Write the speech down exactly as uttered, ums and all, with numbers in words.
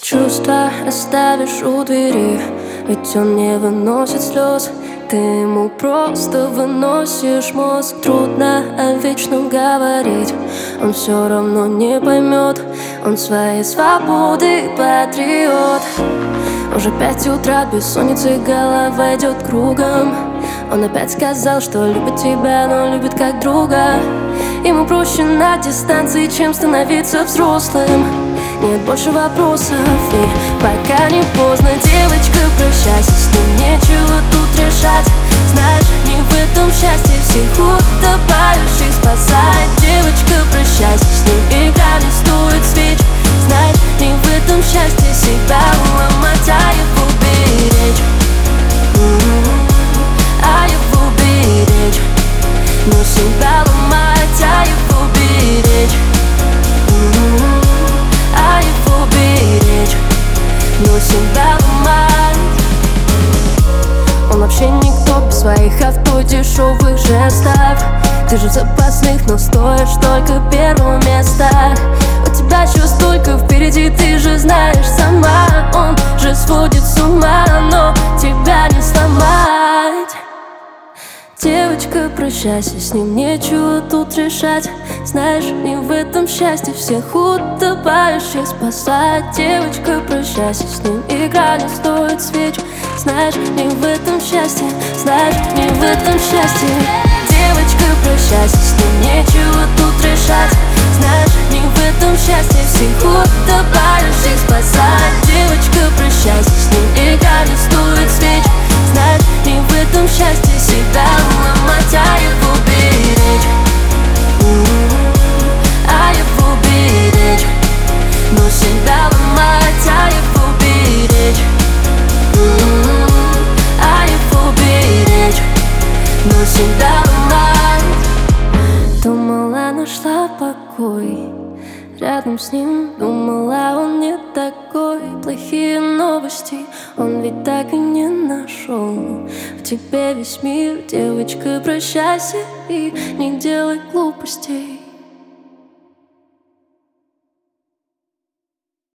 Чувства оставишь у двери, ведь он не выносит слез. Ты ему просто выносишь мозг. Трудно о вечном говорить, он все равно не поймет. Он своей свободы патриот. Уже пять утра, бессонница, голова идет кругом. Он опять сказал, что любит тебя, но любит как друга. Ему проще на дистанции, чем становиться взрослым. Нет больше вопросов, и пока не поздно, девочка, прощайся, с ним нечего тут решать. Знаешь, не в этом счастье, всех утопающих спасает. Девочка, прощайся, с ним игра не стоит свеч. Знаешь, не в этом счастье, себя уломать, а его беречь. А его беречь. Но себя ломать, а его беречь. А его беречь, но себя ломать. Он вообще никто без своих авто, дешевых жестов. Ты же в запасных, но стоишь только первого места. У тебя еще столько впереди, ты же знаешь сама. Он же сводит с ума, но тебя не сломать. Девочка, прощайся, с ним нечего тут решать. Знаешь, не в этом счастье, всех утопающих спасать. Девочка, прощайся, с ним игра не стоит свеч. Знаешь, не в этом счастье, знаешь, не в этом счастье. Девочка, прощайся, с ним нечего тут решать. Знаешь, не в этом счастье, всех утопающих спасать. Девочка, прощайся, с ним игра не стоит свеч. Знаешь, не в этом счастье, себя уломать, а его беречь. А его беречь. Но себя ломать, а его беречь. А его беречь. Но себя ломать. Думала, нашла покой рядом с ним, думала, он не такой. Плохие новости он ведь так и не нашел. В тебе весь мир, девочка, прощайся и не делай глупостей.